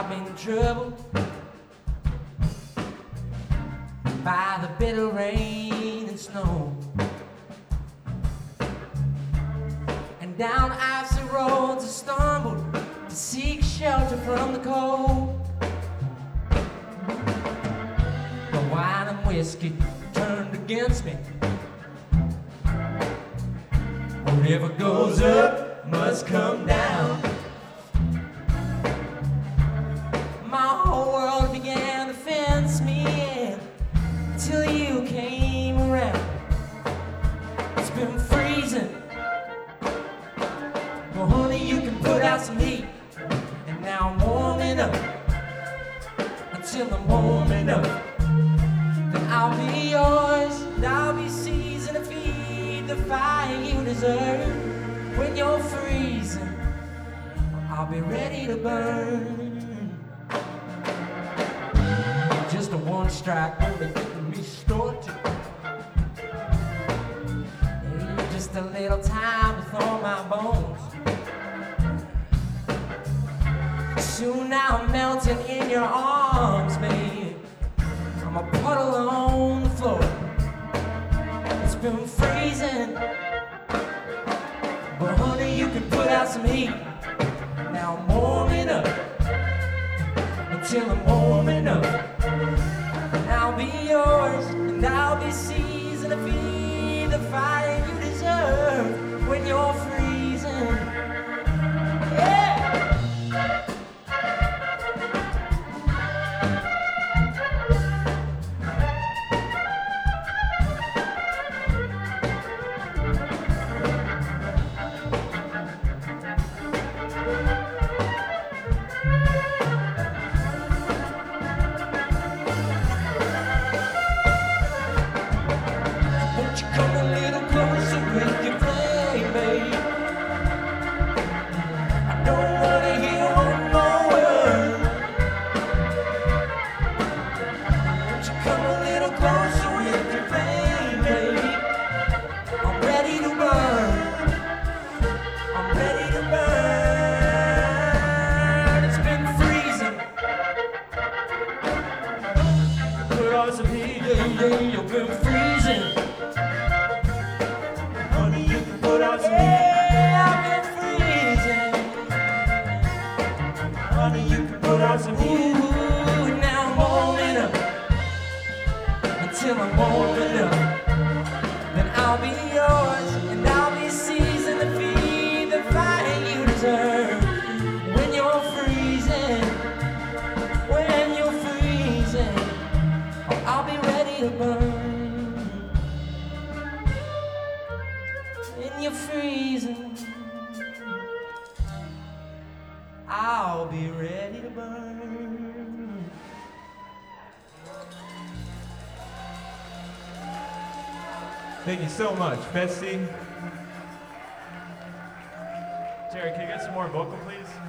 I'm in trouble by the bitter rain and snow, and down icy roads I stumbled to seek shelter from the cold. The wine and whiskey turned against me. Whatever goes up must come down. My whole world began to fence me in till you came around. It's been freezing, well honey, you can put out some heat. And now I'm warming up until I'm warming up. Then I'll be yours and I'll be seasoned to feed the fire you deserve. When you're freezing, I'll be ready to burn. Just a one strike only getting me started. Just a little time to thaw my bones. Soon I'm melting in your arms, baby. I'm a puddle on the floor. It's been freezing, but honey, you can put out some heat. Now I'm warming up until I'm warming up. And I'll be yours and I'll be seasoned to feed the fire you deserve when you're freezing. Yeah! Come a little closer with your flame, babe. I don't wanna hear one more word. Won't you come a little closer with your flame, babe? I'm ready to burn. I'm ready to burn. It's been freezing. Put on some heat, yeah, you've been freezing. Yeah, I've been freezing. Honey, you can put out some heat. Ooh, now I'm warming up until I'm warming up. Then I'll be yours and I'll be seasoned to feed the fire you deserve. When you're freezing, when you're freezing, I'll be ready to burn. When you're freezing, I'll be ready to burn. Thank you so much, Betsy. Jerry, can you get some more vocal, please?